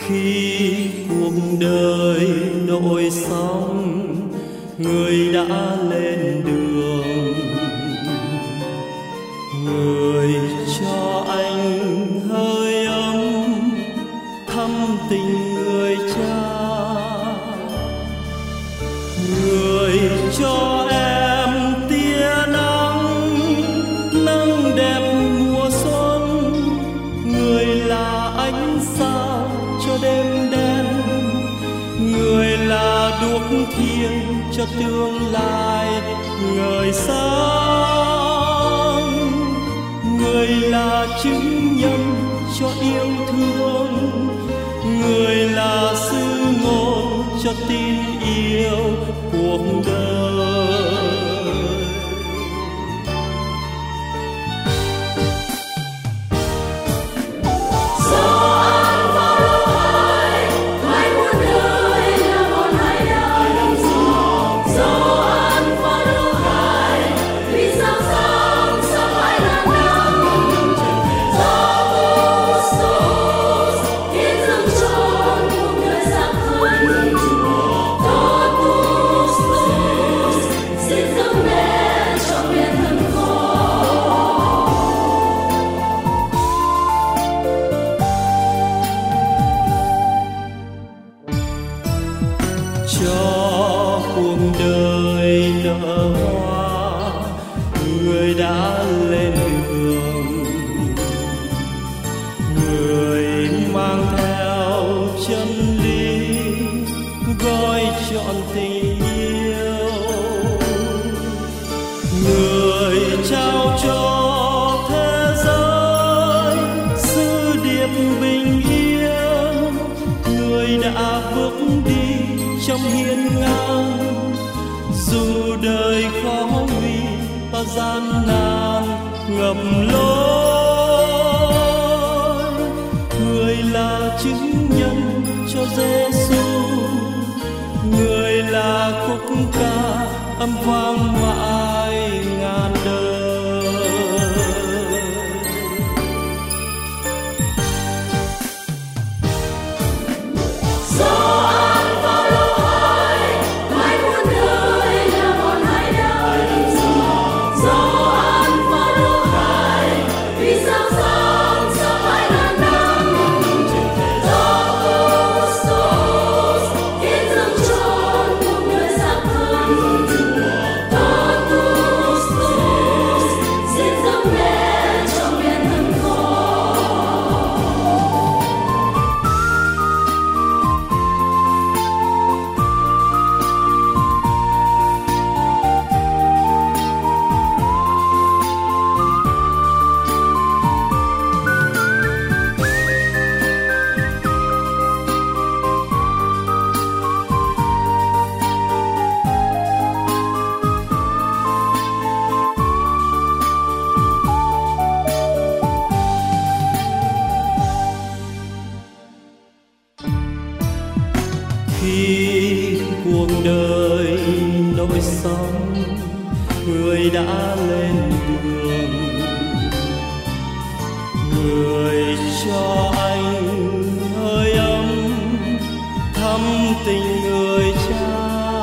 Khi cuộc đời nổi sóng, người đã lên đường, người cho anh hơi ấm thăm tình người cha, người cho em tia nắng nắng đẹp mùa xuân, người là ánh sao cho đêm đen, người là đuốc thiên cho tương lai ngời sáng, người là chứng nhân cho yêu thương, người là sứ ngôn cho tin yêu cuộc đời. Cho cuộc đời nở hoa, người đã lên đường, người mang theo chân lý gói trọn tình yêu, người trao cho thế giới sứ điệp bình yên, người đã bước đi trong hiên ngang, dù đời khó vì và gian nan ngập lối, người là chứng nhân cho Giêsu, người là khúc ca âm vang mãi ngàn đời. Khi cuộc đời nổi sóng, người đã lên đường, người cho anh hơi ấm thăm tình người cha,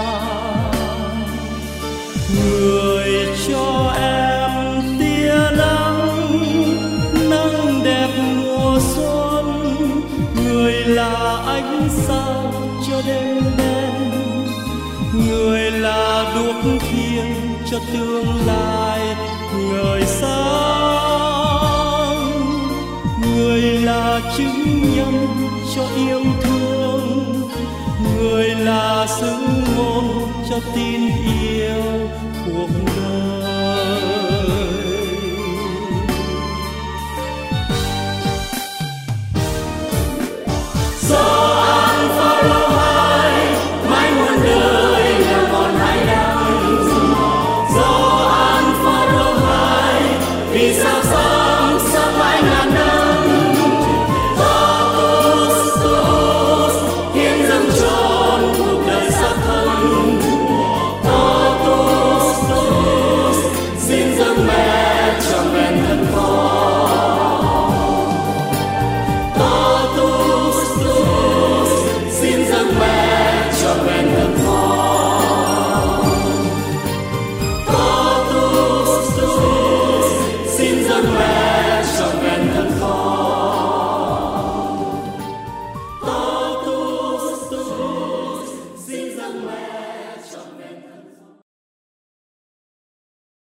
người cho em tia nắng nắng đẹp mùa xuân, người là ánh sao cho đêm đen, người là đuốc thiên cho tương lai ngời sáng, người là chứng nhân cho yêu thương, người là sứ ngôn cho tin yêu cuộc đời.